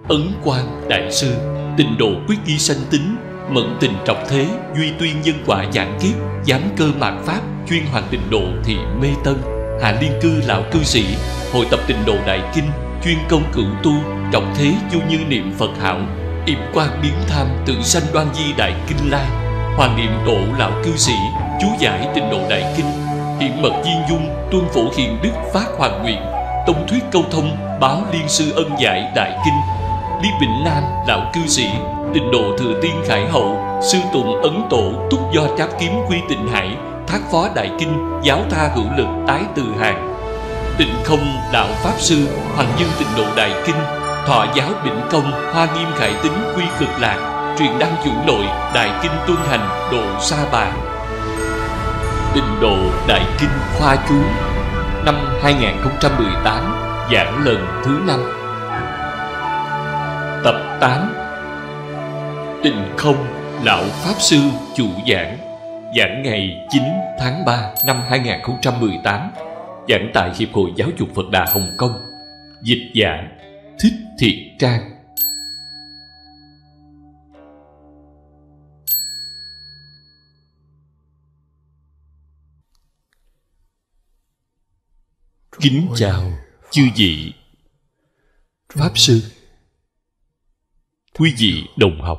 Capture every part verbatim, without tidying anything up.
Ấn Quang Đại Sư, Tịnh độ quyết ghi sanh tính, mẫn tình trọng thế, duy tuyên nhân quả giảng kiếp, giám cơ mạt pháp, chuyên hoàn tịnh độ thị mê tân. Hạ liên cư lão cư sĩ, hội tập tịnh độ đại kinh, chuyên công cửu tu, trọng thế du như niệm Phật hảo, yểm quang biến tham, tự sanh đoan di đại kinh lai. Hoàng niệm độ lão cư sĩ, chú giải tịnh độ đại kinh, hiện mật viên dung, tuân phổ hiền đức phát hoàng nguyện, tông thuyết câu thông, báo liên sư ân giải đại kinh. Lý Vĩnh Nam lão cư sĩ, tịnh độ thừa tiên khải hậu, sư tụng ấn tổ, túc do tráp kiếm quy tịnh hải, thác phó đại kinh, giáo tha hữu lực tái từ hàng. Tịnh không đạo pháp sư, hoàng dương tịnh độ đại kinh, thọ giáo bỉnh công, hoa nghiêm khải tính quy cực lạc, truyền đăng chủ nội, đại kinh tuân hành, độ sa bà. Tịnh độ đại kinh khoa chú năm hai không một tám, giảng lần thứ năm. Tập tám. Tịnh không lão pháp sư chủ giảng, giảng ngày chín tháng ba năm hai không một tám, giảng tại Hiệp hội Giáo dục Phật Đà Hồng Kông. Dịch giả Thích Thiện Trang. Kính chào chư vị pháp sư, quý vị đồng học.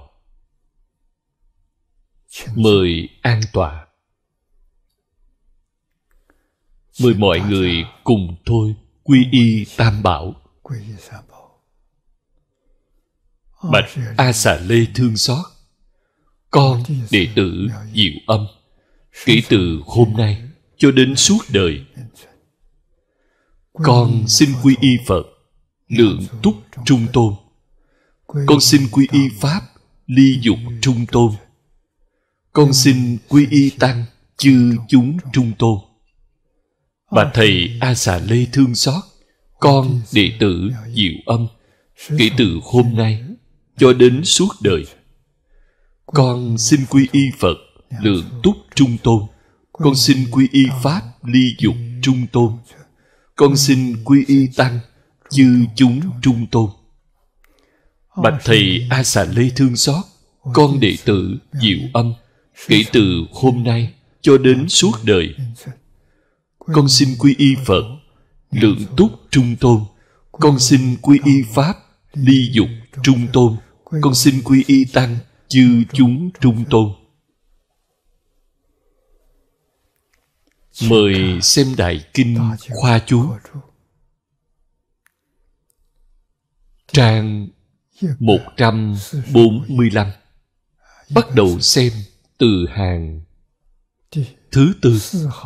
Mời an tọa. Mời mọi người cùng tôi quy y Tam Bảo. Bạch A Xà Lê thương xót, con đệ tử Diệu Âm, kể từ hôm nay cho đến suốt đời, con xin quy y Phật, Lượng Túc Trung Tôn. Con xin quy y Pháp, Ly Dục Trung Tôn. Con xin quy y Tăng, chư chúng Trung Tôn. Bà thầy A Xà Lê thương xót, con đệ tử Diệu Âm, kể từ hôm nay cho đến suốt đời, con xin quy y Phật, Lượng Túc Trung Tôn. Con xin quy y Pháp, Ly Dục Trung Tôn. Con xin quy y Tăng, chư chúng Trung Tôn. Bạch thầy A Xà Lê thương xót, con đệ tử Diệu Âm, kể từ hôm nay cho đến suốt đời, con xin quy y Phật, Lượng Túc Trung Tôn. Con xin quy y Pháp, Ly Dục Trung Tôn. Con xin quy y Tăng, chư chúng Trung Tôn. Mời xem Đại Kinh Khoa Chú, trang một trăm bốn mươi lăm. Bắt đầu xem từ hàng thứ tư.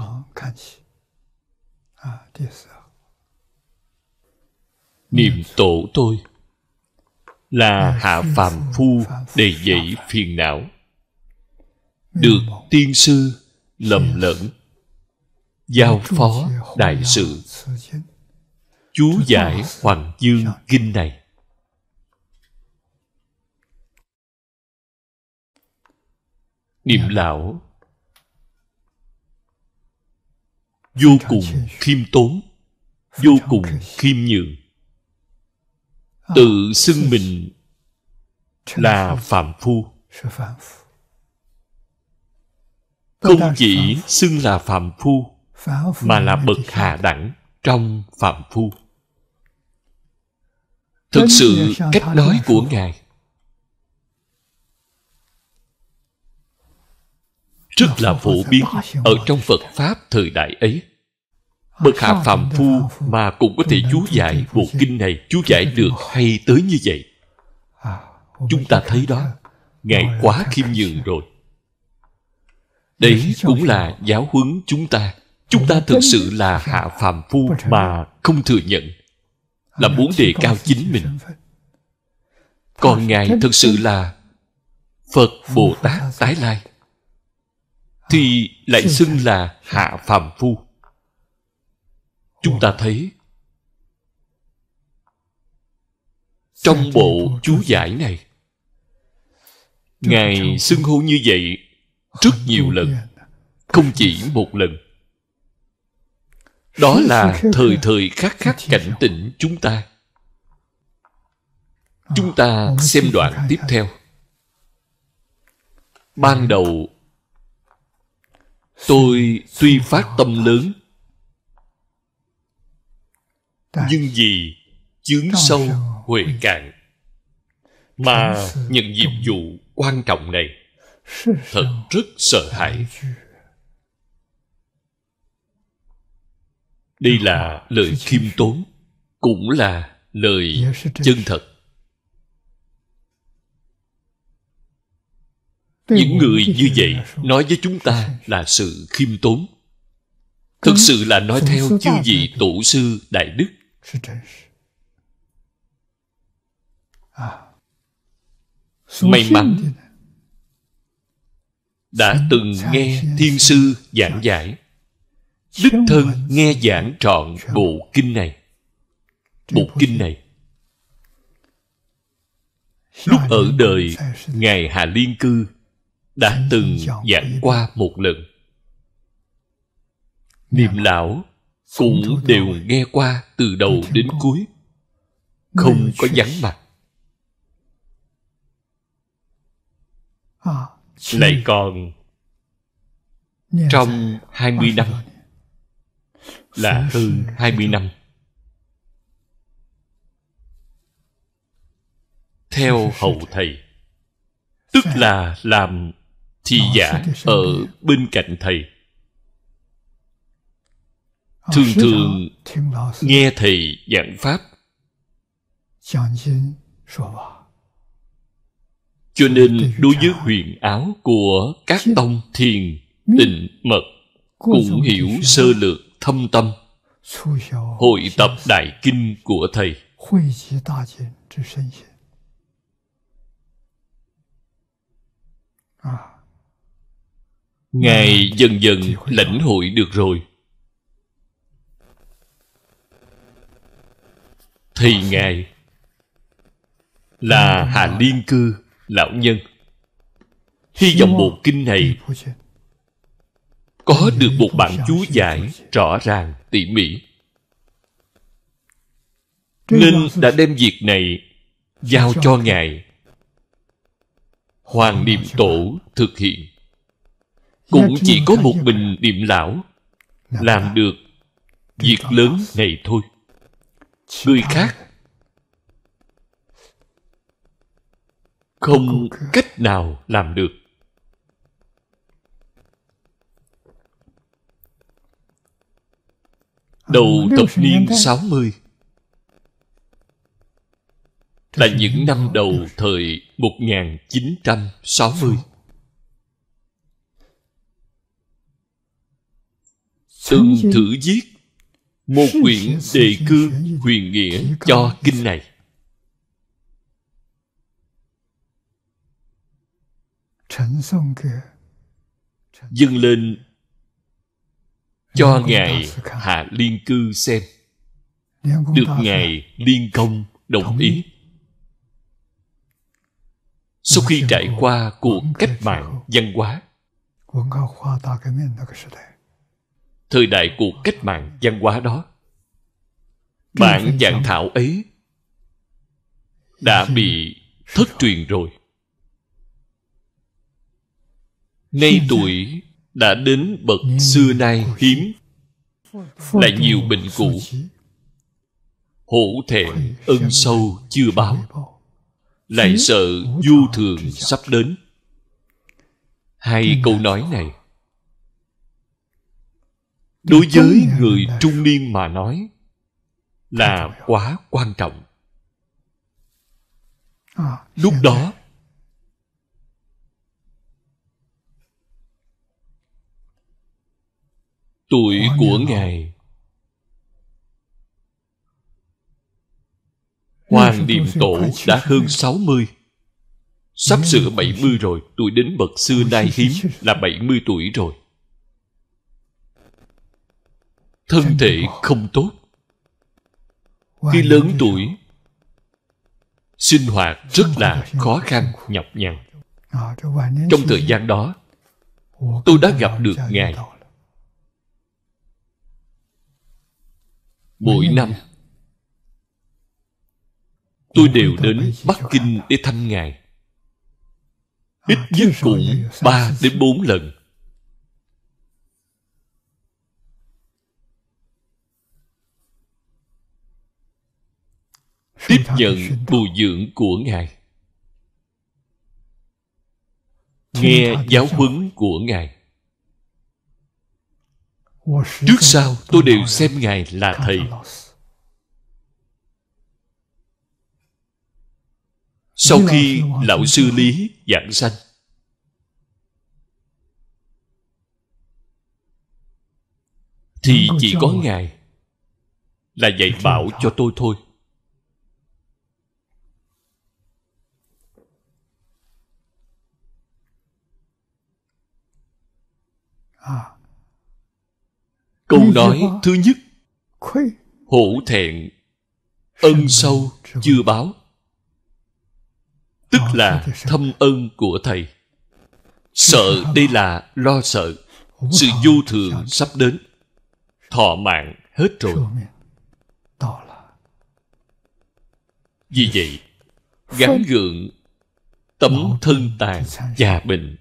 Niệm tổ tôi là hạ phàm phu đầy dẫy phiền não, được tiên sư lầm lẫn giao phó đại sự, chú giải Hoàng Dương Kinh này. Niệm lão vô cùng khiêm tốn, vô cùng khiêm nhường, tự xưng mình là phàm phu. Không chỉ xưng là phàm phu, mà là bậc hạ đẳng trong phàm phu. Thực sự cách nói của Ngài rất là phổ biến ở trong Phật Pháp thời đại ấy. Bậc hạ phàm phu mà cũng có thể chú giải bộ kinh này, chú giải được hay tới như vậy. Chúng ta thấy đó, Ngài quá khiêm nhường rồi. Đấy cũng là giáo huấn chúng ta. Chúng ta thực sự là hạ phàm phu mà không thừa nhận, là muốn đề cao chính mình. Còn Ngài thực sự là Phật Bồ Tát tái lai, thì lại xưng là hạ phàm phu. Chúng ta thấy trong bộ chú giải này, Ngài xưng hô như vậy rất nhiều lần, không chỉ một lần. Đó là thời thời khắc khắc cảnh tỉnh chúng ta. Chúng ta xem đoạn tiếp theo. Ban đầu tôi tuy phát tâm lớn, nhưng vì chướng sâu huệ cạn mà nhận nhiệm vụ quan trọng này, thật rất sợ hãi. Đây là lời khiêm tốn, cũng là lời chân thật. Những người như vậy nói với chúng ta là sự khiêm tốn, thực sự là nói theo chư vị tổ sư đại đức. May mắn đã từng nghe thiên sư giảng giải, đích thân nghe giảng trọn bộ kinh này. Bộ kinh này lúc ở đời Ngài Hà Liên Cư đã từng giảng qua một lần. Niệm lão cũng đều nghe qua từ đầu đến cuối, không có vắng mặt. Lại còn trong hai mươi năm, là hơn hai mươi năm, theo hậu thầy, tức là làm thị giả ở bên cạnh thầy. Thường thường nghe thầy giảng pháp, cho nên đối với huyền áo của các tông thiền, tịnh, mật cũng hiểu sơ lược thâm tâm, hội tập đại kinh của thầy. Ngài dần dần lãnh hội được rồi. Thầy Ngài là Hà Liên Cư lão nhân. Hy vọng bộ kinh này có được một bản chú giải rõ ràng tỉ mỉ, nên đã đem việc này giao cho Ngài Hoàng Niệm Tổ thực hiện. Cũng chỉ có một mình Niệm lão làm được việc lớn này thôi. Người khác không cách nào làm được. Đầu thập niên sáu mươi là những năm đầu thời một nghìn chín trăm sáu mươi. Từng thử viết một quyển đề cương huyền nghĩa cho kinh này. Dâng lên cho Ngài Hạ Liên Cư xem, được Ngài Liên Công đồng ý. Sau khi trải qua cuộc cách mạng văn hóa, thời đại cuộc cách mạng văn hóa đó, bản giảng thảo ấy đã bị thất truyền rồi. Nay tuổi đã đến bậc xưa nay hiếm, lại nhiều bệnh cũ, hổ thẹn ân sâu chưa báo, lại sợ vô thường sắp đến. Hai câu nói này đối với người trung niên mà nói là quá quan trọng. Lúc đó tuổi của Ngài Hoàng Niệm Tổ đã hơn sáu mươi, sắp sửa bảy mươi rồi. Tuổi đến bậc xưa nay hiếm là bảy mươi tuổi rồi. Thân thể không tốt. Khi lớn tuổi, sinh hoạt rất là khó khăn, nhọc nhằn. Trong thời gian đó, tôi đã gặp được Ngài. Mỗi năm tôi đều đến Bắc Kinh để thăm Ngài. Ít nhất cũng ba đến bốn lần. Tiếp nhận bồi dưỡng của Ngài, nghe giáo huấn của Ngài. Trước sau tôi đều xem Ngài là thầy. Sau khi lão sư Lý giảng sanh, thì chỉ có Ngài là dạy bảo cho tôi thôi. Câu nói thứ nhất: hổ thẹn, ân sâu chưa báo. Tức là thâm ân của thầy. Sợ đây là lo sợ sự vô thường sắp đến, thọ mạng hết rồi. Vì vậy, gắng gượng tấm thân tàn già bệnh,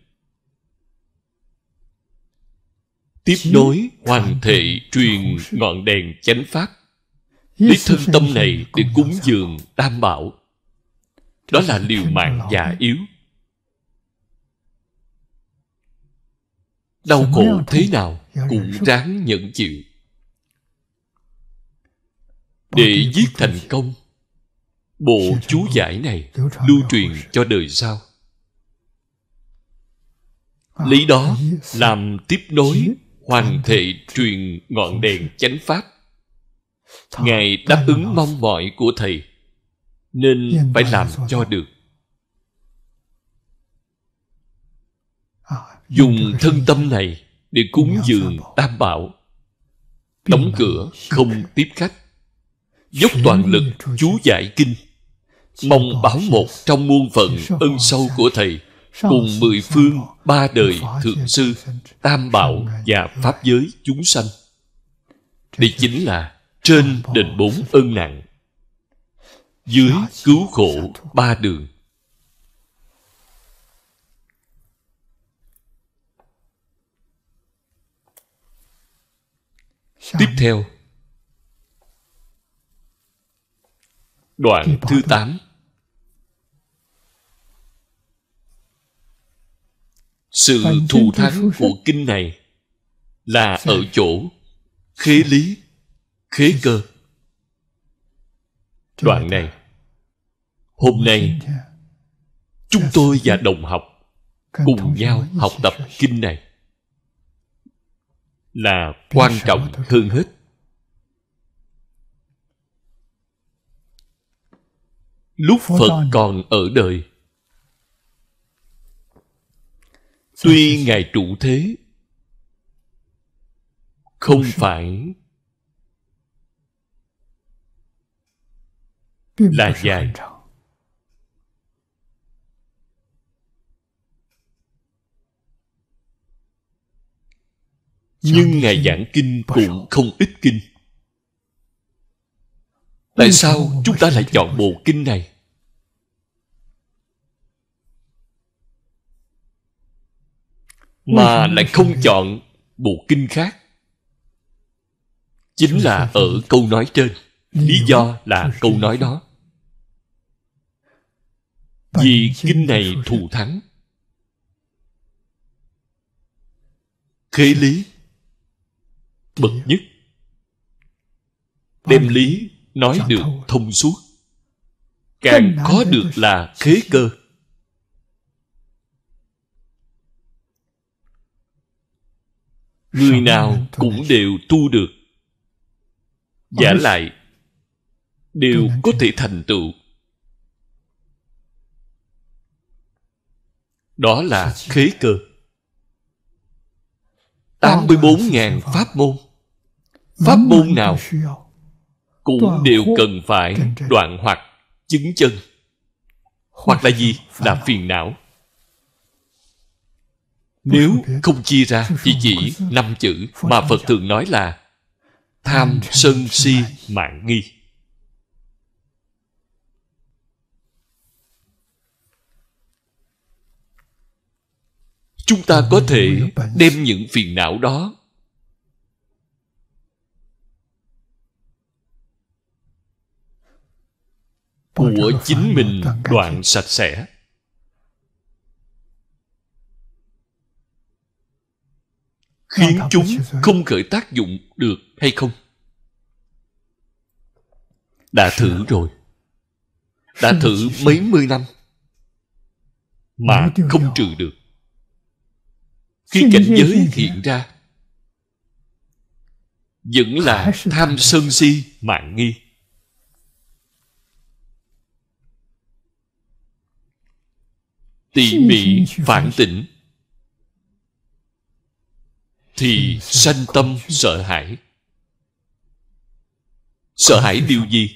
tiếp nối hoàng thệ truyền ngọn đèn chánh pháp, lấy thân tâm này để cúng dường Tam Bảo. Đó là liều mạng già yếu. Đau khổ thế nào cũng ráng nhẫn chịu, để viết thành công bộ chú giải này, lưu truyền cho đời sau. Lấy đó làm tiếp nối hoàng thệ truyền ngọn đèn chánh pháp. Ngài đáp ứng mong mỏi của thầy, nên phải làm cho được. Dùng thân tâm này để cúng dường Tam Bảo, đóng cửa không tiếp khách, dốc toàn lực chú giải kinh, mong báo một trong muôn phận ân sâu của thầy cùng mười phương ba đời thượng sư, Tam Bảo và pháp giới chúng sanh. Đây chính là trên đền bốn ân nặng, dưới cứu khổ ba đường. Tiếp theo, đoạn thứ tám. Sự thù thắng của kinh này là ở chỗ khế lý, khế cơ. Đoạn này, hôm nay chúng tôi và đồng học cùng nhau học tập kinh này là quan trọng hơn hết. Lúc Phật còn ở đời, tuy Ngài trụ thế không phải là dài, nhưng Ngài giảng kinh cũng không ít kinh. Tại sao chúng ta lại chọn bộ kinh này? Mà lại không chọn bộ kinh khác? Chính là ở câu nói trên. Lý do là câu nói đó. Vì kinh này thù thắng. Khế lý bậc nhất, đem lý nói được thông suốt. Càng khó được là khế cơ. Người nào cũng đều tu được, vả lại đều có thể thành tựu. Đó là khế cơ. tám mươi bốn nghìn pháp môn, pháp môn nào cũng đều cần phải đoạn hoặc chứng chân. Hoặc là gì? Là phiền não. Nếu không chia ra thì chỉ năm chữ mà Phật thường nói là tham, sân, si, mạn, nghi. chúng ta có thể đem những phiền não đó của chính mình đoạn sạch sẽ. Khiến chúng không khởi tác dụng được hay không? Đã thử rồi. Đã thử mấy mươi năm mà không trừ được. Khi cảnh giới hiện ra, vẫn là tham sân si mạn nghi. Tỉ mỉ phản tỉnh thì sanh tâm sợ hãi. Sợ hãi điều gì?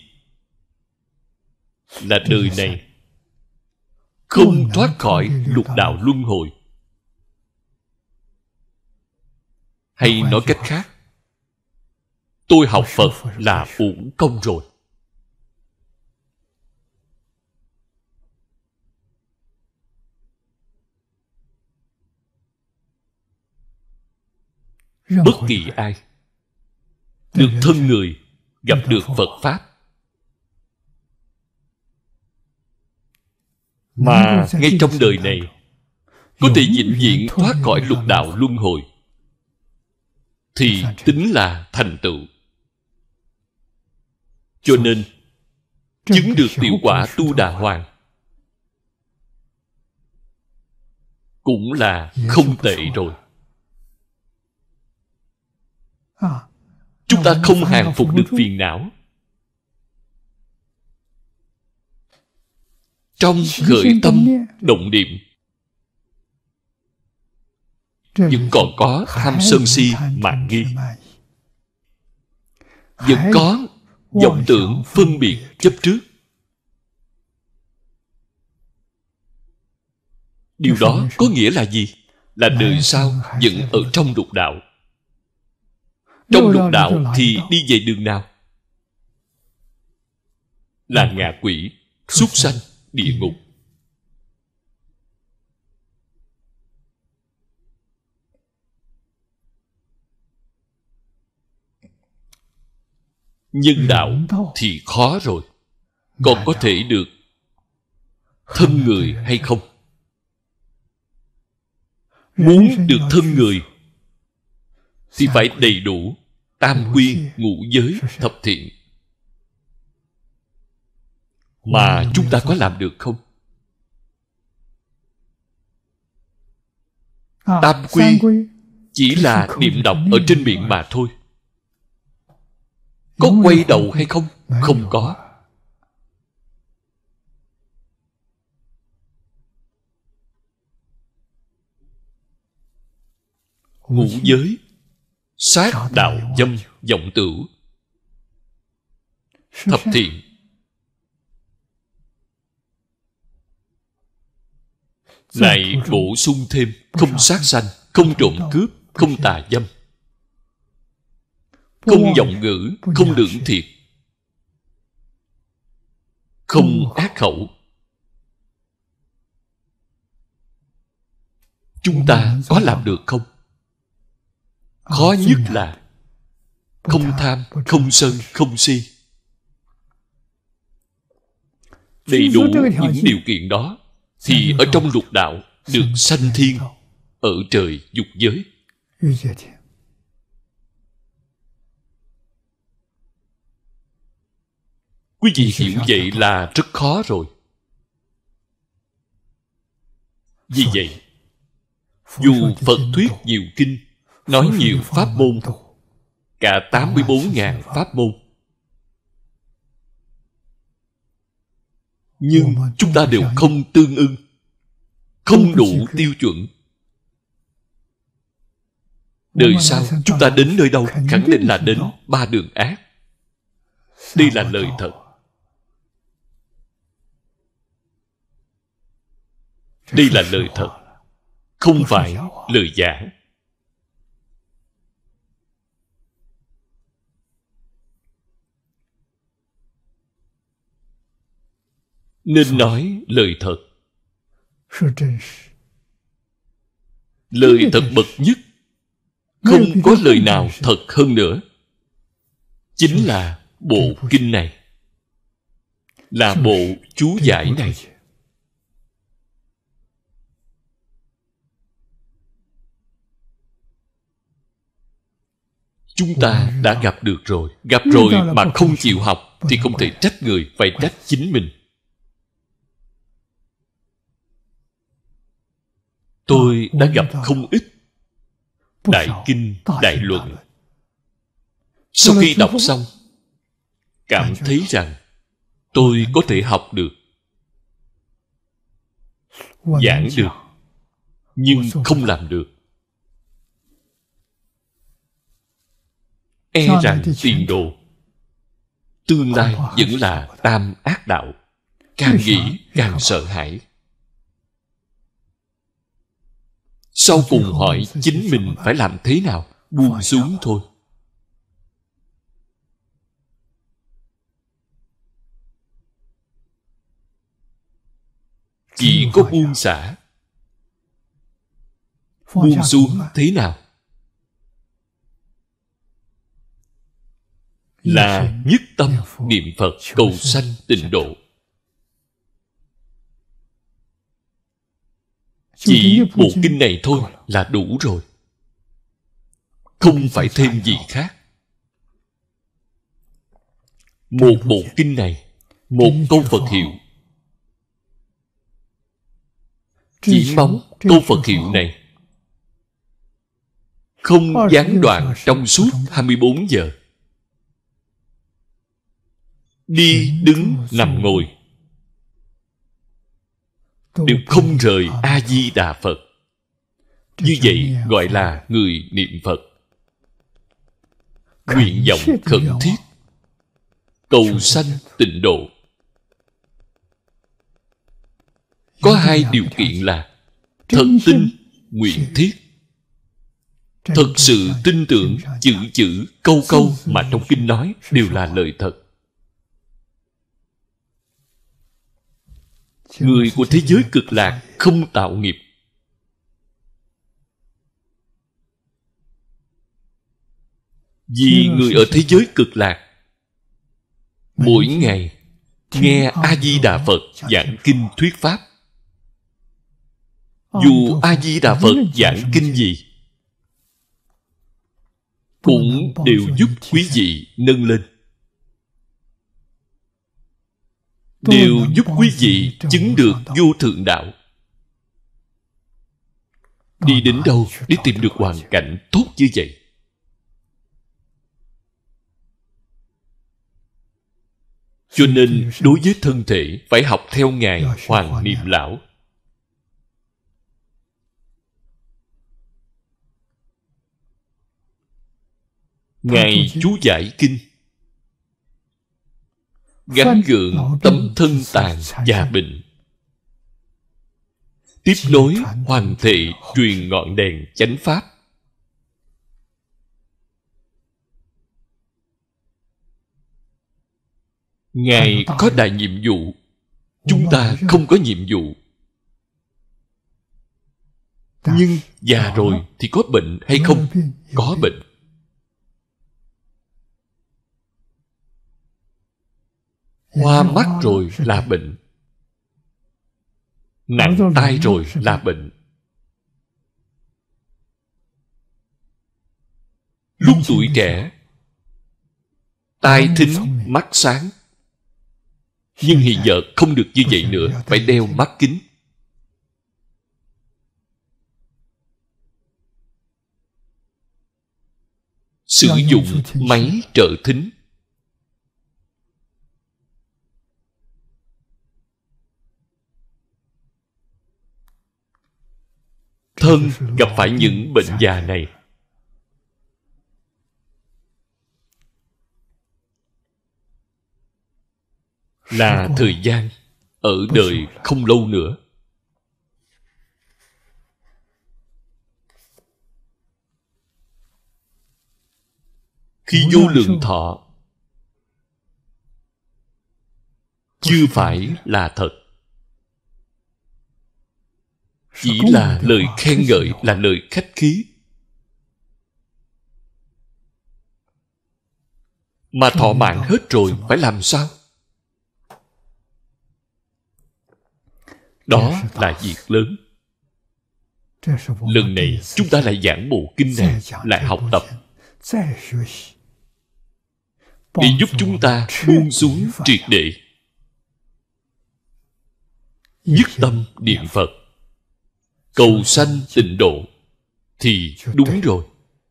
Là đời này không thoát khỏi lục đạo luân hồi. Hay nói cách khác, tôi học Phật là uổng công rồi. Bất kỳ ai được thân người gặp được Phật Pháp mà ngay trong đời này có thể vĩnh viễn thoát khỏi lục đạo luân hồi thì tính là thành tựu. Cho nên chứng được tiểu quả Tu Đà Hoàng cũng là không tệ rồi. Chúng ta không hàng phục được phiền não. Trong khởi tâm động niệm vẫn còn có tham sân si mạn nghi, vẫn có vọng tưởng phân biệt chấp trước. Điều đó có nghĩa là gì? Là đời sau vẫn ở trong lục đạo. Trong lục đạo thì đi về đường nào? Là ngạ quỷ, súc sanh, địa ngục. Nhân đạo thì khó rồi. Còn có thể được thân người hay không? Muốn được thân người thì phải đầy đủ tam quy, ngũ giới, thập thiện. Mà chúng ta có làm được không? Tam quy chỉ là niệm đọc ở trên miệng mà thôi. Có quay đầu hay không? Không có. Ngũ giới, sát đạo dâm vọng tửu, thập thiện, lại bổ sung thêm không sát sanh, không trộm cướp, không tà dâm, không vọng ngữ, không lưỡng thiệt, không ác khẩu. Chúng ta có làm được không? Khó nhất là không tham, không sân, không si. Đầy đủ những điều kiện đó thì ở trong lục đạo được sanh thiên, ở trời dục giới. Quý vị hiểu vậy là rất khó rồi. Vì vậy, dù Phật thuyết nhiều kinh, nói nhiều pháp môn, cả tám mươi bốn nghìn pháp môn, nhưng chúng ta đều không tương ưng, không đủ tiêu chuẩn. Đời sau chúng ta đến nơi đâu khẳng định là đến ba đường ác. Đây là lời thật. Đây là lời thật, không phải lời giả. Nên nói lời thật. Lời thật bậc nhất, không có lời nào thật hơn nữa, chính là bộ kinh này, là bộ chú giải này. Chúng ta đã gặp được rồi. Gặp rồi mà không chịu học thì không thể trách người, phải trách chính mình. Tôi đã gặp không ít đại kinh, đại luận. Sau khi đọc xong, cảm thấy rằng tôi có thể học được, giảng được, nhưng không làm được. E rằng tiền đồ, tương lai vẫn là tam ác đạo. Càng nghĩ càng sợ hãi. Sau cùng hỏi chính mình phải làm thế nào, buông xuống thôi. Chỉ có buông xả. Buông xuống thế nào? Là nhất tâm niệm Phật cầu sanh tịnh độ. Chỉ bộ kinh này thôi là đủ rồi, không phải thêm gì khác. Một bộ kinh này, một câu Phật hiệu, chỉ mong câu Phật hiệu này không gián đoạn trong suốt hai mươi bốn giờ. Đi, đứng, nằm, ngồi đều không rời A-di-đà Phật. Như vậy gọi là người niệm Phật. Nguyện vọng khẩn thiết, cầu sanh tịnh độ. Có hai điều kiện là thật tin, nguyện thiết. Thật sự tin tưởng chữ chữ, câu câu mà trong kinh nói đều là lời thật. Người của thế giới cực lạc không tạo nghiệp. Vì người ở thế giới cực lạc mỗi ngày nghe A-di-đà Phật giảng kinh thuyết pháp. Dù A-di-đà Phật giảng kinh gì cũng đều giúp quý vị nâng lên, đều giúp quý vị chứng được vô thượng đạo. Đi đến đâu để tìm được hoàn cảnh tốt như vậy? Cho nên đối với thân thể phải học theo Ngài Hoàng Niệm Lão. Ngài chú giải kinh, gắn gượng tấm thân tàn già bệnh, tiếp nối hoàn thệ truyền ngọn đèn chánh pháp. Ngài có đại nhiệm vụ, chúng ta không có nhiệm vụ. Nhưng già rồi thì có bệnh hay không? Có bệnh. Hoa mắt rồi là bệnh, nặng tai rồi là bệnh. Lúc tuổi trẻ, tai thính mắt sáng, nhưng hiện giờ không được như vậy nữa, phải đeo mắt kính. Sử dụng máy trợ thính. Thân gặp phải những bệnh già này, là thời gian ở đời không lâu nữa. Khi vô lượng thọ chưa phải là thật. chỉ là lời khen ngợi, là lời khách khí. Mà thọ mạng hết rồi phải làm sao? Đó là việc lớn. Lần này chúng ta lại giảng bộ kinh này, lại học tập, để giúp chúng ta buông xuống triệt để, nhất tâm niệm Phật, cầu sanh tịnh độ thì đúng rồi.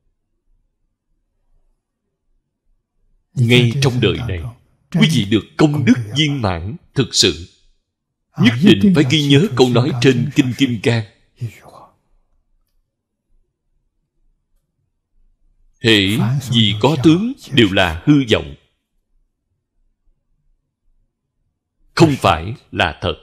Ngay trong đời này, quý vị được công đức viên mãn thực sự. Nhất định phải ghi nhớ câu nói trên Kinh Kim Cang: hễ gì có tướng đều là hư vọng, không phải là thật.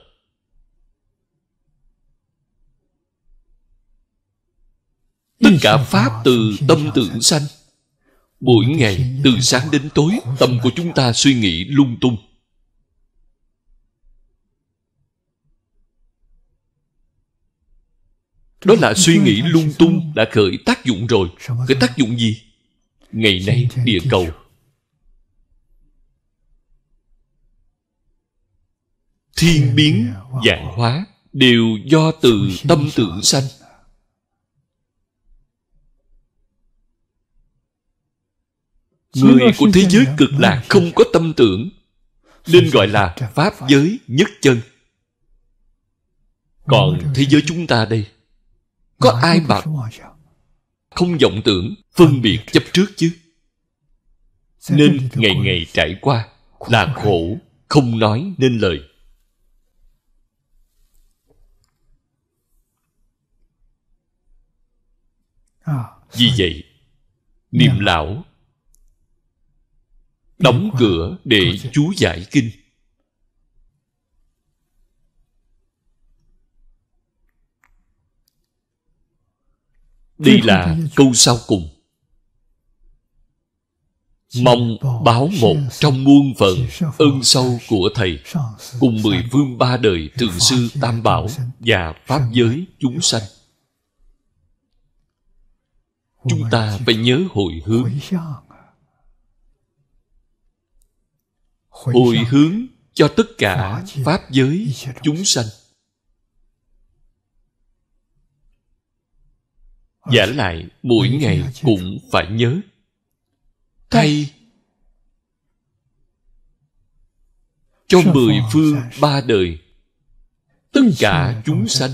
Tất cả pháp từ tâm tưởng sanh. Mỗi ngày từ sáng đến tối, tâm của chúng ta suy nghĩ lung tung. Đó là suy nghĩ lung tung đã khởi tác dụng rồi. Khởi tác dụng gì? Ngày nay địa cầu thiên biến vạn hóa đều do từ tâm tưởng sanh. Người của thế giới cực lạc không có tâm tưởng, nên gọi là pháp giới nhất chân. Còn thế giới chúng ta đây, có ai mà không vọng tưởng, phân biệt chấp trước chứ? Nên ngày ngày trải qua là khổ không nói nên lời. Vì vậy, Niệm Lão đóng cửa để chú giải kinh. Đây là câu sau cùng. Mong báo một trong muôn phận ơn sâu của Thầy, cùng mười phương ba đời Thượng Sư Tam Bảo và Pháp giới chúng sanh. Chúng ta phải nhớ hồi hướng. Hồi hướng cho tất cả Pháp giới chúng sanh. Vả lại mỗi ngày cũng phải nhớ, thay cho mười phương ba đời tất cả chúng sanh.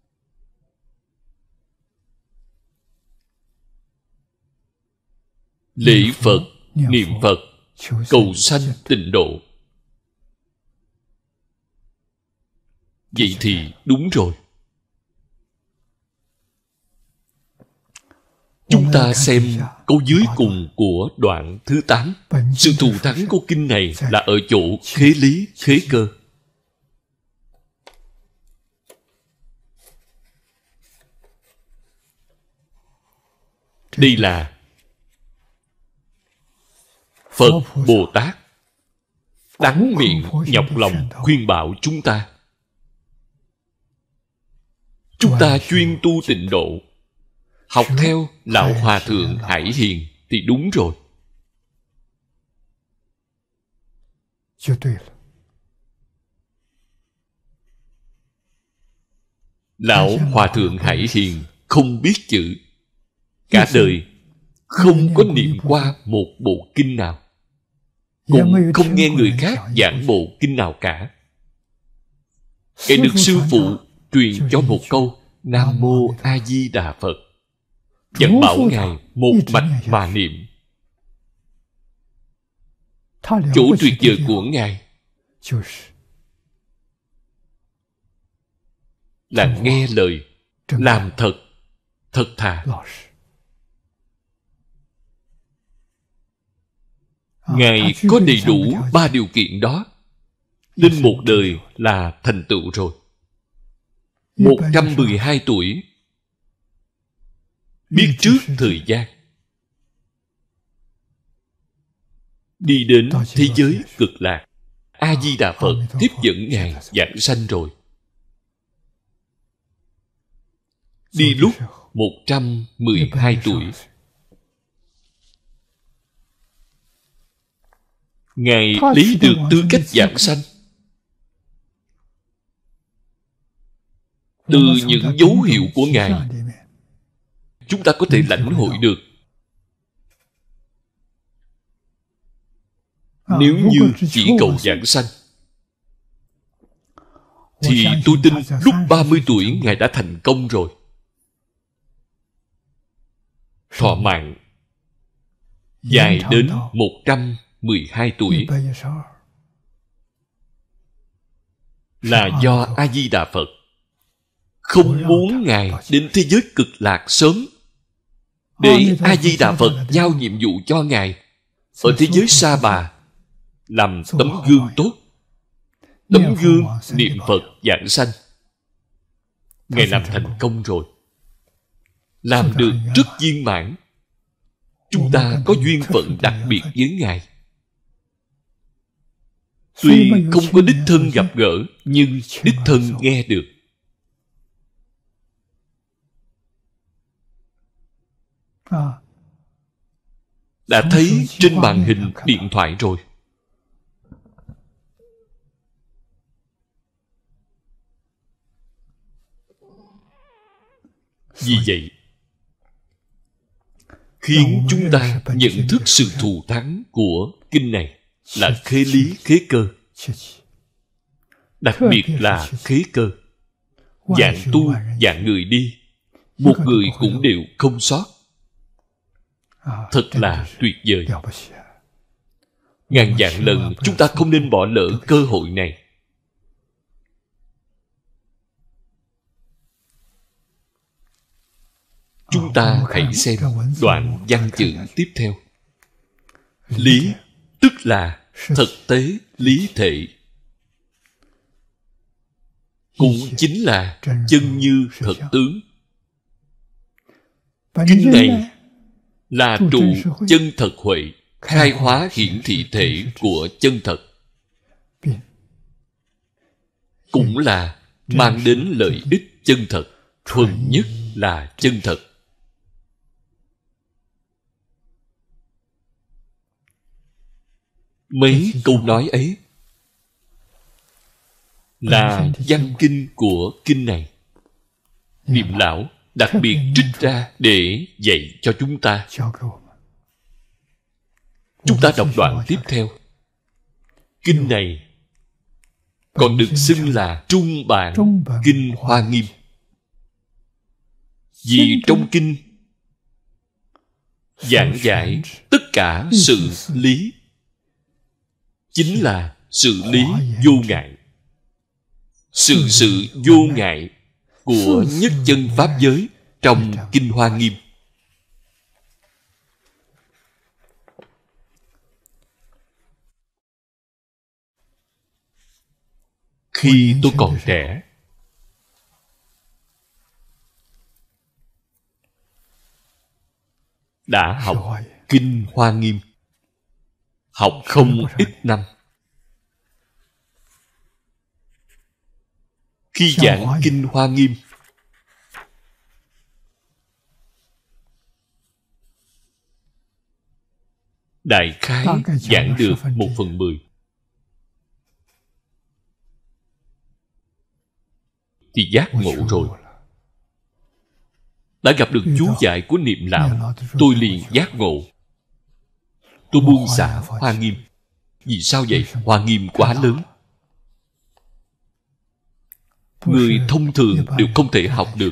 Lễ Phật, niệm Phật, cầu sanh tịnh độ. Vậy thì đúng rồi. Chúng ta xem câu dưới cùng của đoạn thứ tám. Sự thù thắng của kinh này là ở chỗ khế lý, khế cơ. Đây là Phật Bồ Tát đắng miệng nhọc lòng khuyên bảo chúng ta. Chúng ta chuyên tu tịnh độ, học theo Lão Hòa Thượng Hải Hiền thì đúng rồi. Lão Hòa Thượng Hải Hiền không biết chữ, cả đời không có niệm qua một bộ kinh nào, cũng không nghe người khác giảng bộ kinh nào cả. Ngài được sư phụ truyền cho một câu Nam Mô A Di Đà Phật, vẫn bảo Ngài một mạch mà niệm. Chỗ tuyệt vời của Ngài là nghe lời, làm thật, thật thà. Ngài có đầy đủ ba điều kiện đó, nên một đời là thành tựu rồi. Một trăm mười hai tuổi, biết trước thời gian, đi đến thế giới cực lạc. A-di-đà Phật tiếp dẫn Ngài giảng sanh rồi. đi lúc một trăm mười hai tuổi. Ngài lấy được tư cách giảng sanh từ những dấu hiệu của Ngài. Chúng ta có thể lãnh hội được. Nếu như chỉ cầu giảng sanh, thì tôi tin lúc ba mươi tuổi Ngài đã thành công rồi. Thọ mạng dài đến một trăm mười hai tuổi là do A-di-đà Phật không muốn Ngài đến thế giới cực lạc sớm, để A-di-đà Phật giao nhiệm vụ cho Ngài ở thế giới Sa Bà làm tấm gương tốt, tấm gương niệm Phật giảng sanh. Ngài làm thành công rồi, làm được rất viên mãn. Chúng ta có duyên phận đặc biệt với Ngài. Tuy không có đích thân gặp gỡ, nhưng đích thân nghe được. Đã thấy trên màn hình điện thoại rồi. Vì vậy, khiến chúng ta nhận thức sự thù thắng của kinh này là khế lý khế cơ. Đặc biệt là khế cơ. Dạng tu, dạng người đi, một người cũng đều không sót. Thật là tuyệt vời. Ngàn vạn lần chúng ta không nên bỏ lỡ cơ hội này. Chúng ta hãy xem đoạn văn chữ tiếp theo. Lý tức là thực tế lý thể, cũng chính là chân như thật tướng. Kinh này là trụ chân thật huệ, khai hóa hiển thị thể của chân thật, cũng là mang đến lợi ích chân thật, thuần nhất là chân thật. Mấy câu nói ấy là văn kinh của kinh này. Niệm lão đặc biệt trích ra để dạy cho chúng ta. Chúng ta đọc đoạn tiếp theo. Kinh này còn được xưng là trung bản Kinh Hoa Nghiêm. Vì trong kinh giảng giải tất cả sự lý, chính là sự lý vô ngại. Sự sự vô ngại của nhất chân pháp giới trong Kinh Hoa Nghiêm. Khi tôi còn trẻ, đã học Kinh Hoa Nghiêm, học không ít năm. Khi giảng Kinh Hoa Nghiêm, đại khái giảng được một phần mười, thì giác ngộ rồi. Đã gặp được chú giải của niệm lão, tôi liền giác ngộ. Tôi buông xả Hoa Nghiêm. Vì sao vậy? Hoa Nghiêm quá lớn, người thông thường đều không thể học được.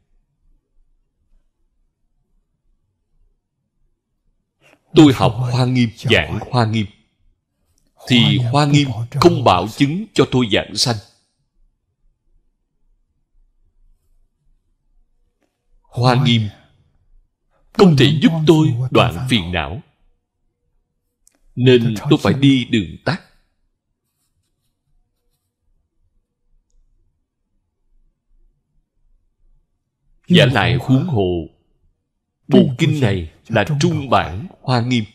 Tôi học Hoa Nghiêm, giảng Hoa Nghiêm, thì Hoa Nghiêm không bảo chứng cho tôi giảng sanh. Hoa Nghiêm không thể giúp tôi đoạn phiền não, nên tôi phải đi đường tắt. Giả lại huống hồ, bộ kinh này là trung bản Hoa Nghiêm.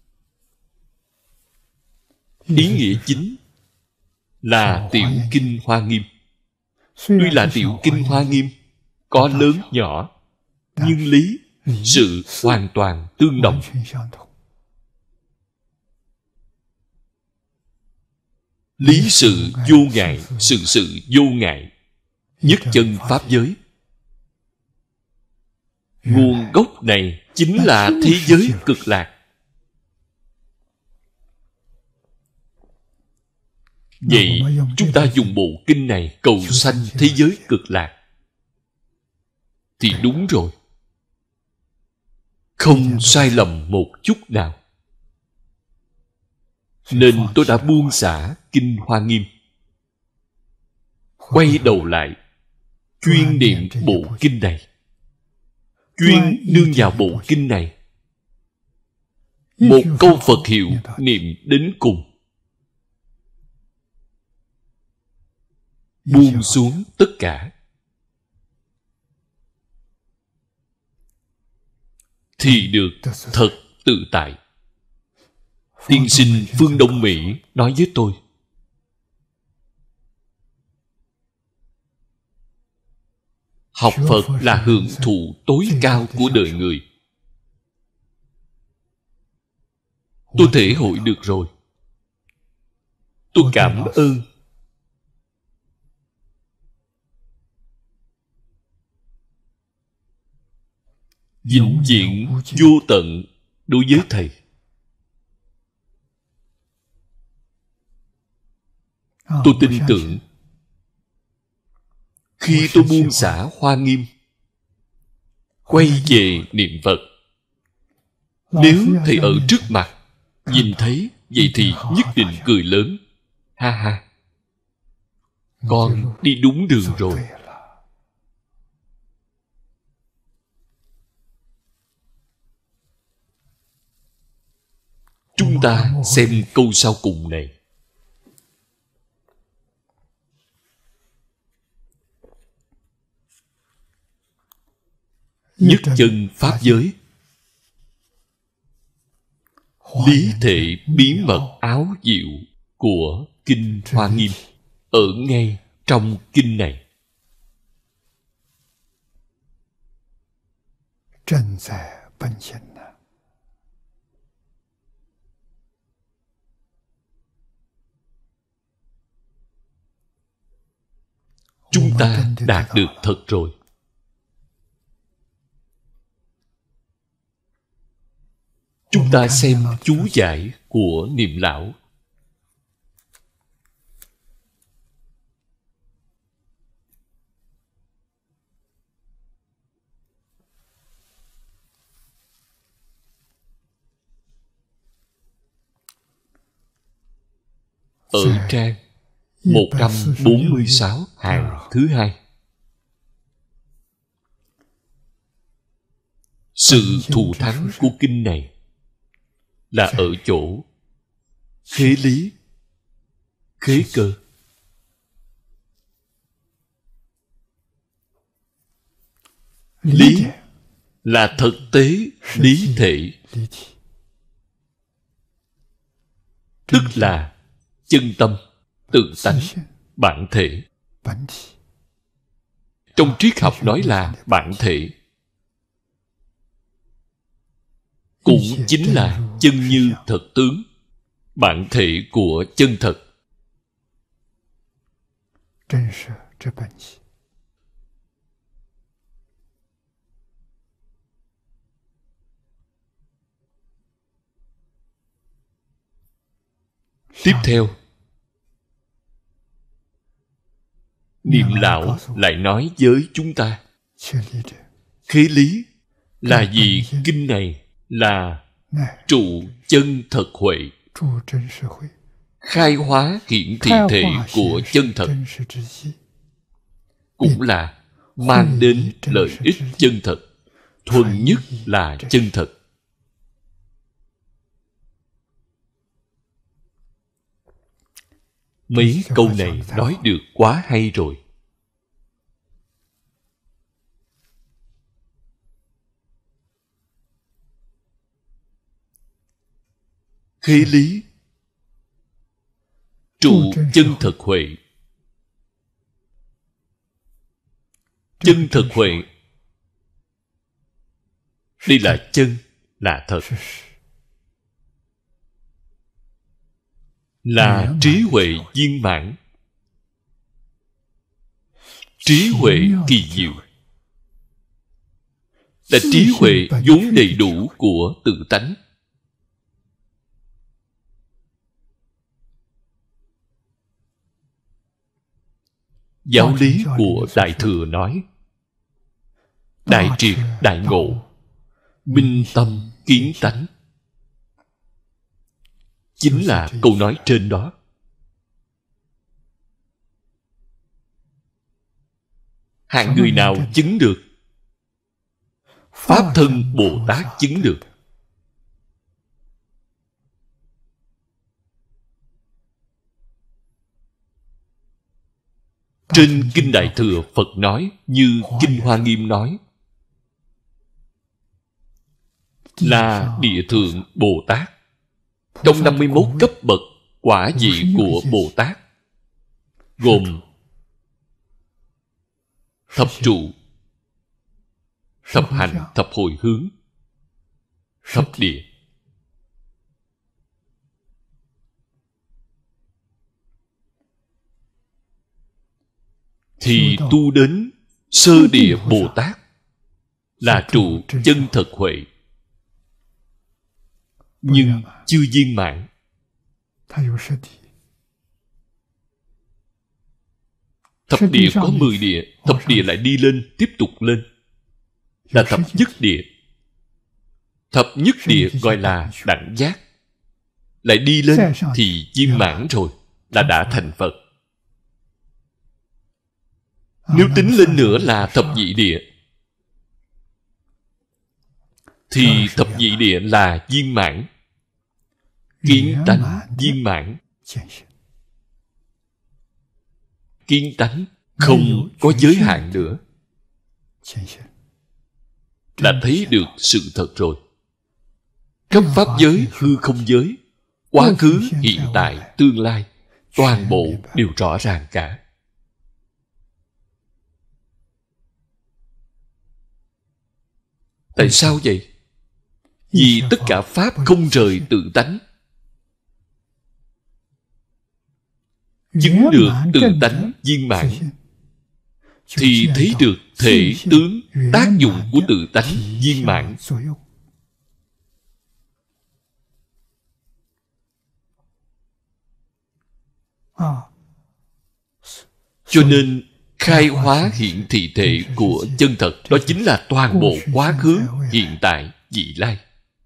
Ý nghĩa chính là tiểu kinh Hoa Nghiêm. Tuy là tiểu kinh Hoa Nghiêm, có lớn nhỏ, nhưng lý, sự hoàn toàn tương đồng. Lý sự vô ngại, sự sự vô ngại, nhất chân pháp giới. Nguồn gốc này chính là thế giới cực lạc. Vậy chúng ta dùng bộ kinh này cầu sanh thế giới cực lạc thì đúng rồi, không sai lầm một chút nào. Nên tôi đã buông xả Kinh Hoa Nghiêm, quay đầu lại chuyên niệm bộ kinh này, chuyên nương vào bộ kinh này. Một câu Phật hiệu niệm đến cùng, buông xuống tất cả, thì được thật tự tại. Tiên sinh phương Đông Mỹ nói với tôi, học Phật là hưởng thụ tối cao của đời người. Tôi thể hội được rồi. Tôi cảm ơn. Vĩnh viễn vô tận đối với Thầy. Tôi tin tưởng khi tôi buông xả Hoa Nghiêm, quay về niệm Phật, nếu Thầy ở trước mặt nhìn thấy, vậy thì nhất định cười lớn. Ha ha, con đi đúng đường rồi. Chúng ta xem câu sau cùng này. Nhất chân pháp giới, lý thể bí mật áo diệu của Kinh Hoa Nghiêm ở ngay trong kinh này. Chúng ta đạt được thật rồi. Chúng ta xem chú giải của Niệm Lão. Ở trang một trăm bốn mươi sáu hàng thứ hai. Sự thù thắng của kinh này là ở chỗ khế lý, khế cơ. Lý là thực tế lý thể, tức là chân tâm, tự tánh, bản thể. Trong triết học nói là bản thể, cũng chính là chân như thật tướng, bản thể của chân thật. Tiếp theo, Niệm Lão lại nói với chúng ta, khế lý là vì kinh này là trụ chân thật huệ, khai hóa hiển thị thể của chân thật, cũng là mang đến lợi ích chân thật, thuần nhất là chân thật. Mấy câu này nói được quá hay rồi. Khế lý, trụ chân thật huệ. Chân thật huệ Đây là chân, là thật, là trí huệ viên mãn, trí huệ kỳ diệu, là trí huệ vốn đầy đủ của tự tánh. Giáo lý của Đại Thừa nói: đại triệt đại ngộ, minh tâm kiến tánh. Chính là câu nói trên đó. Hạng người nào chứng được? Pháp thân Bồ Tát chứng được. Trên Kinh Đại Thừa, Phật nói như Kinh Hoa Nghiêm nói là địa thượng Bồ Tát. Trong năm mươi mốt cấp bậc quả vị của Bồ Tát, gồm thập trụ, thập hành, thập hồi hướng, thập địa. Thì tu đến sơ địa Bồ Tát là trụ chân thật huệ, nhưng chưa viên mãn. Thập địa có mười địa, thập địa lại đi lên, tiếp tục lên, là thập nhất địa. Thập nhất địa gọi là đẳng giác. Lại đi lên thì viên mãn rồi, là đã thành Phật. Nếu tính lên nữa là thập nhị địa, thì thập nhị địa là viên mãn, kiến tánh viên mãn. Kiến tánh không có giới hạn nữa, là thấy được sự thật rồi. Các pháp giới, hư không giới, quá khứ, hiện tại, tương lai, toàn bộ đều rõ ràng cả. Tại sao vậy? Vì tất cả pháp không rời tự tánh. Chứng được tự tánh viên mãn thì thấy được thể tướng tác dụng của tự tánh viên mãn. Cho nên khai hóa hiện thị thể của chân thật, đó chính là toàn bộ quá khứ, hiện tại, vị lai.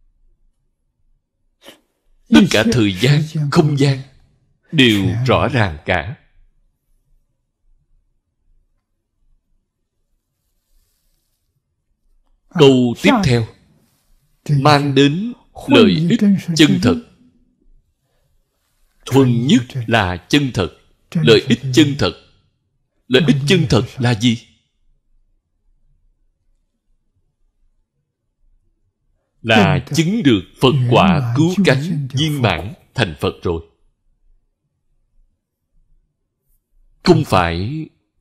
Tất cả thời gian, không gian đều rõ ràng cả. Câu tiếp theo mang đến lợi ích chân thật. Thuần nhất là chân thật. Lợi ích chân thật. Lợi ích chân thật là gì? Là chứng được Phật quả cứu cánh viên mãn thành Phật rồi. Không phải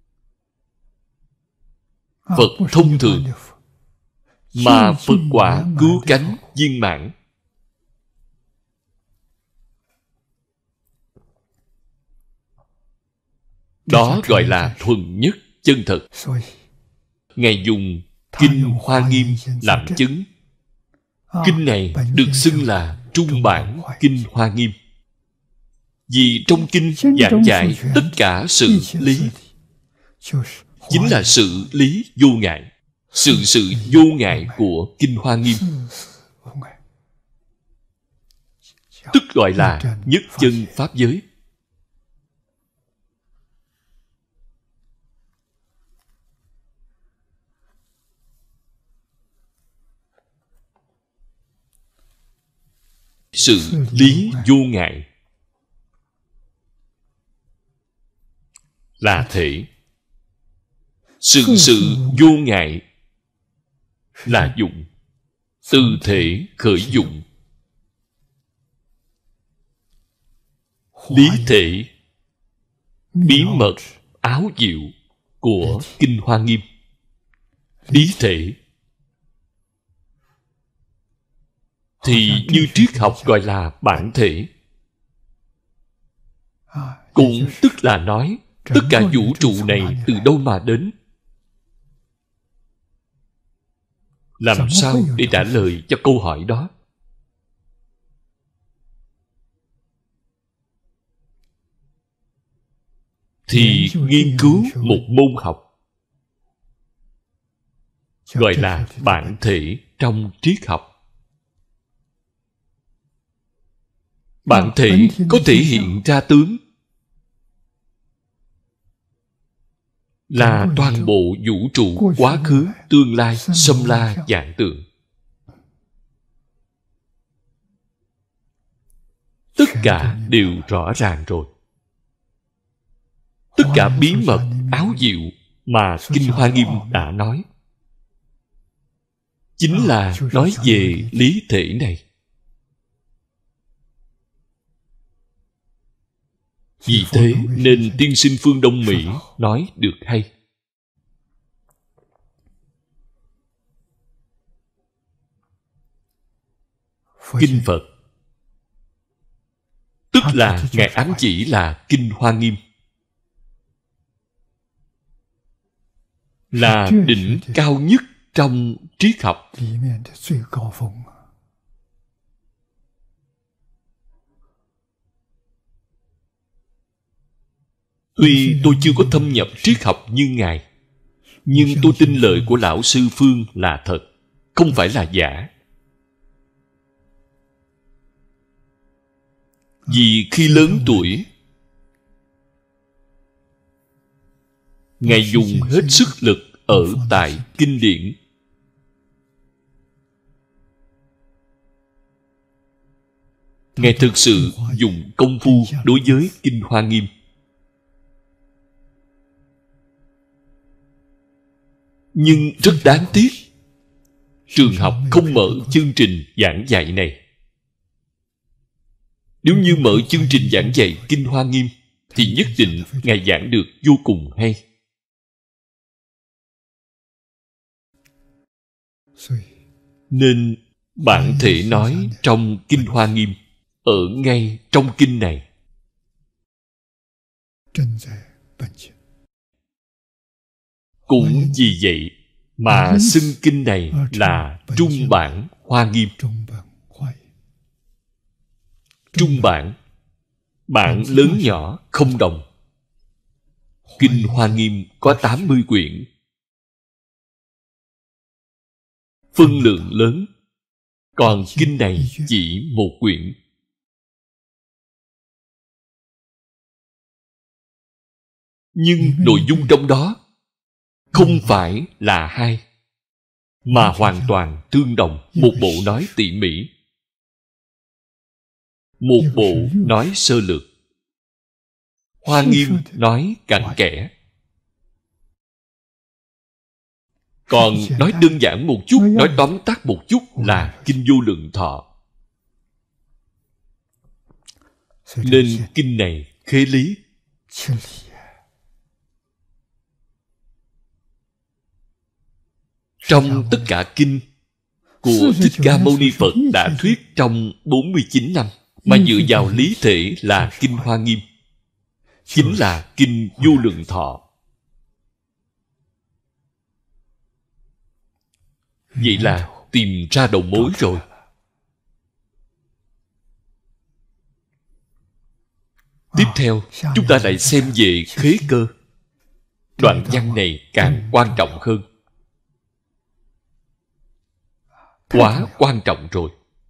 Phật thông thường, mà Phật quả cứu cánh viên mãn. Đó gọi là thuần nhất chân thật. Ngài dùng Kinh Hoa Nghiêm làm chứng. Kinh này được xưng là trung bản Kinh Hoa Nghiêm, vì trong kinh giảng giải tất cả sự lý, chính là sự lý vô ngại. Sự sự vô ngại của Kinh Hoa Nghiêm, tức gọi là nhất chân pháp giới. Sự lý vô ngại là thể. Sự sự vô ngại là dụng. Từ thể khởi dụng. Lý thể bí mật áo diệu của Kinh Hoa Nghiêm. Lý thể thì như triết học gọi là bản thể. Cũng tức là nói tất cả vũ trụ này từ đâu mà đến. Làm sao để trả lời cho câu hỏi đó? Thì nghiên cứu một môn học gọi là bản thể trong triết học. Bản thể có thể hiện ra tướng, là toàn bộ vũ trụ, quá khứ, tương lai, xâm la, vạn tượng. Tất cả đều rõ ràng rồi. Tất cả bí mật áo diệu mà Kinh Hoa Nghiêm đã nói chính là nói về lý thể này. Vì thế nên tiên sinh phương Đông Mỹ nói được hay. Kinh Phật tức là Ngài ám chỉ là Kinh Hoa Nghiêm, là đỉnh cao nhất trong triết học. Tuy tôi chưa có thâm nhập triết học như Ngài, nhưng tôi tin lời của Lão Sư Phương là thật, không phải là giả. Vì khi lớn tuổi, Ngài dùng hết sức lực ở tại kinh điển. Ngài thực sự dùng công phu đối với Kinh Hoa Nghiêm. Nhưng rất đáng tiếc, trường học không mở chương trình giảng dạy này. Nếu như mở chương trình giảng dạy Kinh Hoa Nghiêm thì nhất định Ngài giảng được vô cùng hay. Nên bản thể nói trong Kinh Hoa Nghiêm, ở ngay trong kinh này. Cũng vì vậy mà xưng kinh này là Trung bản Hoa Nghiêm. Trung bản, bản lớn nhỏ không đồng. Kinh Hoa Nghiêm có tám mươi quyển, phân lượng lớn, còn kinh này chỉ một quyển. Nhưng nội dung trong đó không phải là hai, mà hoàn toàn tương đồng. Một bộ nói tỉ mỉ, một bộ nói sơ lược. Hoa Nghiêm nói cặn kẽ, còn nói đơn giản một chút, nói tóm tắt một chút là Kinh Vô Lượng Thọ. Nên kinh này khế lý. Trong tất cả kinh của Thích Ca Mâu Ni Phật đã thuyết trong bốn mươi chín năm, mà dựa vào lý thể là Kinh Hoa Nghiêm, chính là Kinh Vô Lượng Thọ. Vậy là tìm ra đầu mối rồi. Tiếp theo, chúng ta lại xem về khế cơ. Đoạn văn này càng quan trọng hơn. Quá quan trọng rồi.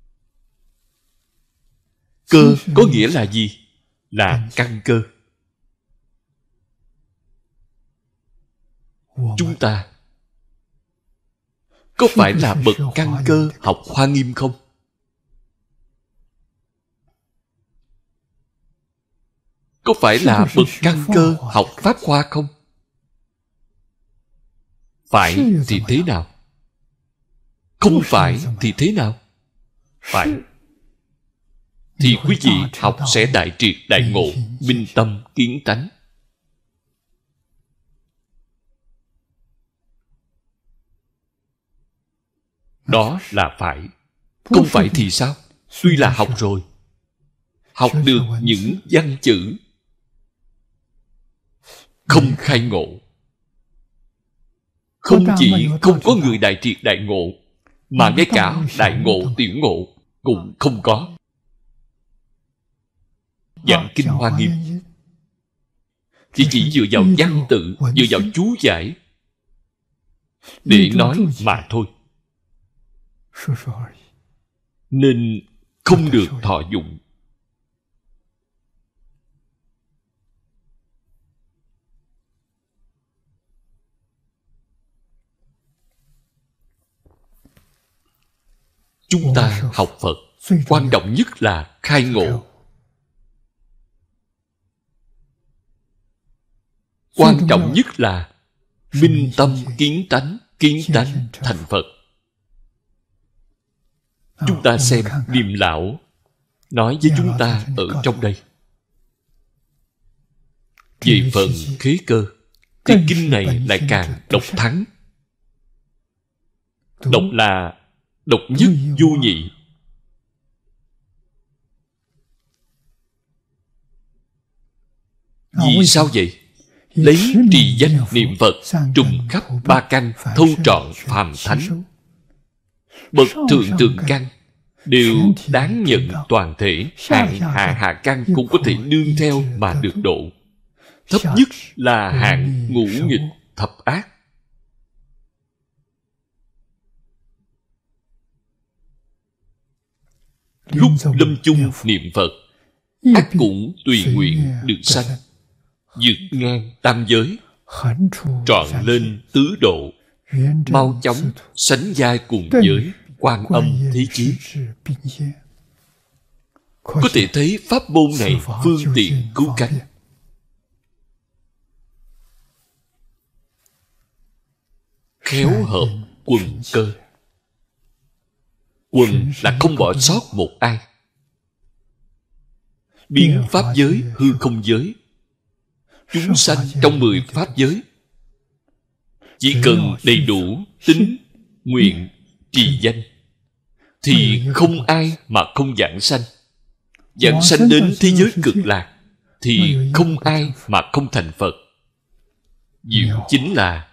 Cơ có nghĩa là gì? Là căn cơ. Chúng ta có phải là bậc căn cơ học Hoa Nghiêm không? Có phải là bậc căn cơ học Pháp Hoa không? Phải thì thế nào? Không phải thì thế nào? Phải thì quý vị học sẽ đại triệt đại ngộ, minh tâm kiến tánh. Đó là phải. Không phải thì sao? Tuy là học rồi, học được những văn chữ, không khai ngộ. Không chỉ không có người đại triệt đại ngộ, mà ngay cả đại ngộ tiểu ngộ cũng không có. Giảng Kinh Hoa Nghiêm chỉ chỉ dựa vào văn tự, dựa vào chú giải để nói mà thôi, nên không được thọ dụng. Chúng ta học Phật, quan trọng nhất là khai ngộ. Quan trọng nhất là minh tâm kiến tánh, kiến tánh thành Phật. Chúng ta xem Niệm Lão nói với chúng ta ở trong đây. Về phần khế cơ, thì kinh này lại càng độc thắng. Độc là độc nhất vô nhị. Vì sao vậy? Lấy trì danh niệm Phật trùng khắp ba căn, thâu trọn phàm thánh. Bậc thượng thượng căn đều đáng nhận toàn thể, hạng hạ hạ căn cũng có thể nương theo mà được độ. Thấp nhất là hạng ngũ nghịch thập ác. Lúc lâm chung niệm Phật, ác cũng tùy nguyện được sanh, vượt ngang tam giới, trọn lên tứ độ, mau chóng sánh vai cùng với Quan Âm Thế Chí. Có thể thấy pháp môn này phương tiện cứu cánh. Khéo hợp quần cơ. Quần là không bỏ sót một ai. Biến pháp giới hư không giới. Chúng sanh trong mười pháp giới, chỉ cần đầy đủ tín, nguyện, trì danh, thì không ai mà không giảng sanh. Giảng sanh đến thế giới cực lạc, thì không ai mà không thành Phật. Diệu chính là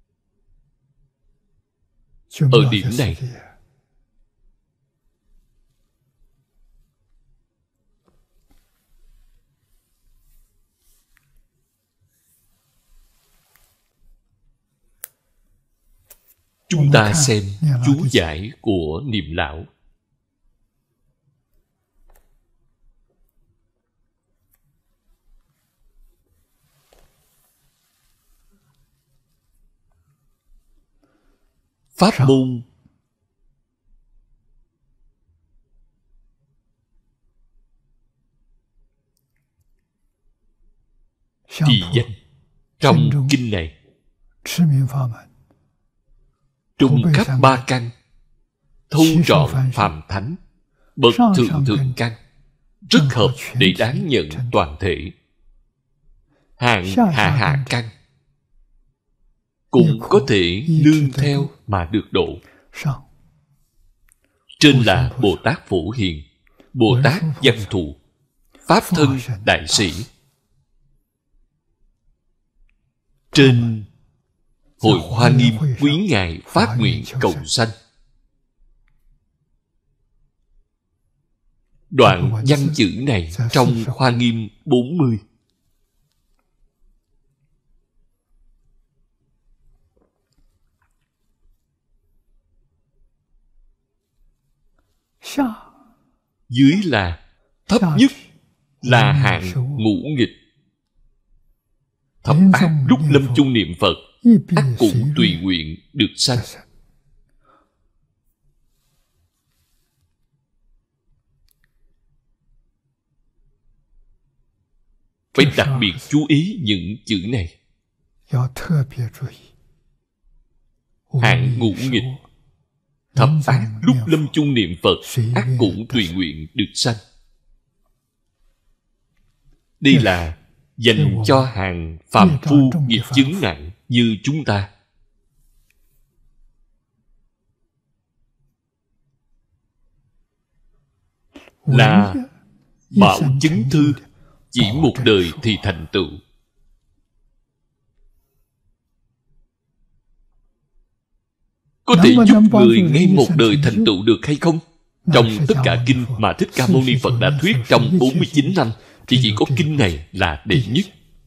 ở điểm này. Chúng ta xem chú giải của Niệm Lão. Pháp môn trì danh trong kinh này trùng khắp ba căn, thâu trọn phàm thánh, bậc thượng thượng căn, rất hợp để đáng nhận toàn thể. Hạng hạ hạ căn cũng có thể nương theo mà được độ. Trên là Bồ Tát Phổ Hiền, Bồ Tát Văn Thù, Pháp Thân Đại Sĩ. Trên Hội Hoa Nghiêm quý ngài phát nguyện cầu sanh. Đoạn văn chữ này trong Hoa Nghiêm bốn mươi. Dưới là thấp nhất là hạng ngũ nghịch. Thập ác lúc lâm chung niệm Phật, ác cũng tùy nguyện được sanh. Phải đặc biệt chú ý những chữ này. Hạng ngũ nghịch, thập ác lúc lâm chung niệm Phật, ác cũng tùy nguyện được sanh. Đây là dành cho hàng phàm phu nghiệp chướng nặng như chúng ta. là bảo chứng thư, chỉ một đời thì thành tựu. Có thể giúp người ngay một đời thành tựu được hay không? Trong tất cả kinh mà Thích Ca Mâu Ni Phật đã thuyết trong bốn mươi chín năm, thì chỉ có kinh này là đệ nhất.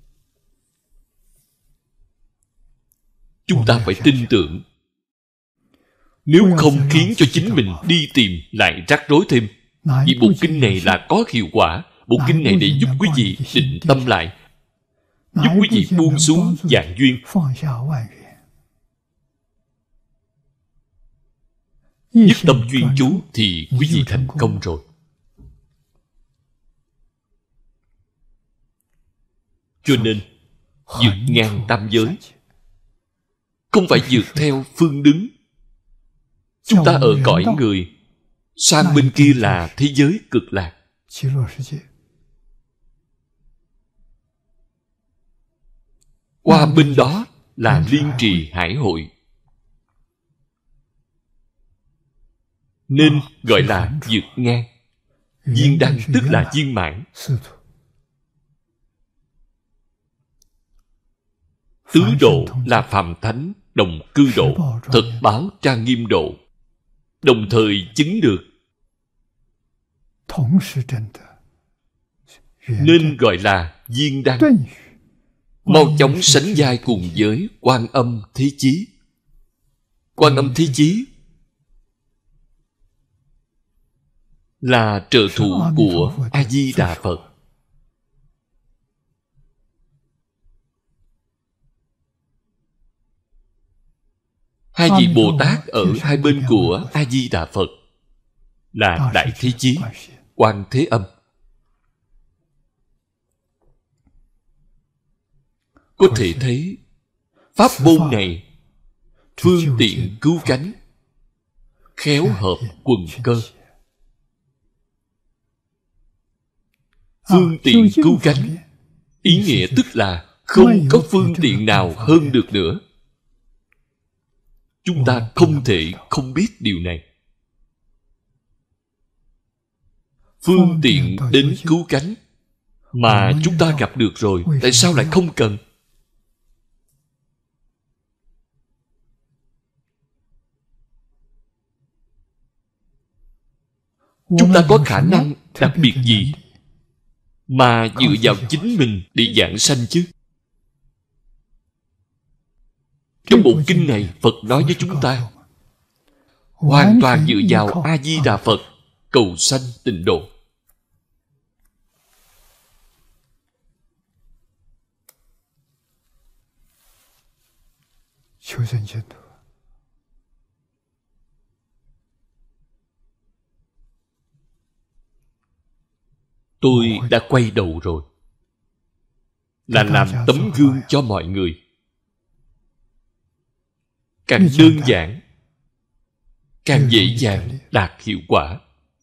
Chúng ta phải tin tưởng. Nếu không khiến cho chính mình đi tìm lại rắc rối thêm. Vì bộ kinh này là có hiệu quả. Bộ kinh này để giúp quý vị định tâm lại, giúp quý vị buông xuống vạn duyên. Nhất tâm chuyên chú thì quý vị thành công rồi. Cho nên vượt ngang tam giới, không phải vượt theo phương đứng. Chúng ta ở cõi người, sang bên kia là thế giới cực lạc. Qua bên đó là Liên Trì Hải Hội, nên gọi là vượt ngang. Viên đăng tức là viên mãn. Tứ độ là phàm thánh đồng cư độ, thực báo trang nghiêm độ, đồng thời chứng được, nên gọi là viên đăng. Mau chóng sánh vai cùng với Quan Âm Thế Chí. Quan Âm Thế Chí là trợ thủ của A Di Đà Phật. Hai vị Bồ Tát ở hai bên của A Di Đà Phật là Đại Thế Chí, Quan Thế Âm. Có thể thấy pháp môn này phương tiện cứu cánh, khéo hợp quần cơ. Phương tiện cứu cánh, ý nghĩa tức là không có phương tiện nào hơn được nữa. Chúng ta không thể không biết điều này. Phương tiện đến cứu cánh mà chúng ta gặp được rồi, tại sao lại không cần? Chúng ta có khả năng đặc biệt gì mà dựa vào chính mình để giảng sanh chứ? Trong bộ kinh này, Phật nói với chúng ta hoàn toàn dựa vào A Di Đà Phật cầu sanh tịnh độ. Tôi đã quay đầu rồi, là làm tấm gương cho mọi người. Càng đơn giản, càng dễ dàng đạt hiệu quả.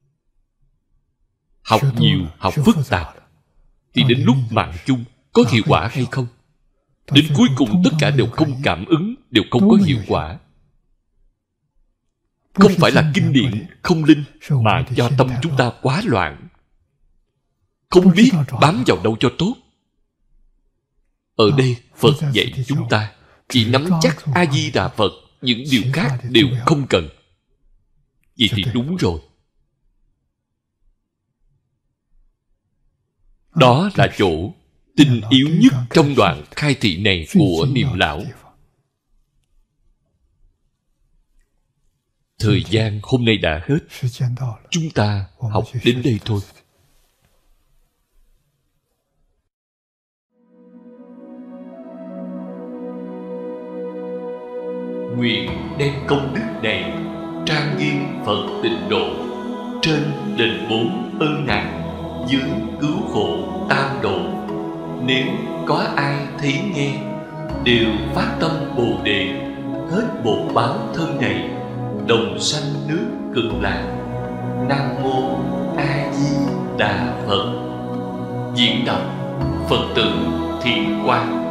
Học nhiều, học phức tạp, thì đến lúc mạng chung có hiệu quả hay không? Đến cuối cùng tất cả đều không cảm ứng, đều không có hiệu quả. Không phải là kinh điển không linh, mà do tâm chúng ta quá loạn, không biết bám vào đâu cho tốt. Ở đây Phật dạy chúng ta chỉ nắm chắc A Di Đà Phật, những điều khác đều không cần. Vậy thì đúng rồi. Đó là chỗ tinh yếu nhất trong đoạn khai thị này của Niệm Lão. Thời gian hôm nay đã hết, chúng ta học đến đây thôi. Nguyện đem công đức này trang nghiêm Phật tịnh độ, trên đền bốn ơn nặng, dưới cứu khổ tam độ. Nếu có ai thấy nghe, đều phát tâm Bồ Đề, hết bổn báo thân này, đồng sanh nước Cực Lạc. Nam mô A Di Đà Phật. Diễn đọc Phật tử Thiện Quang.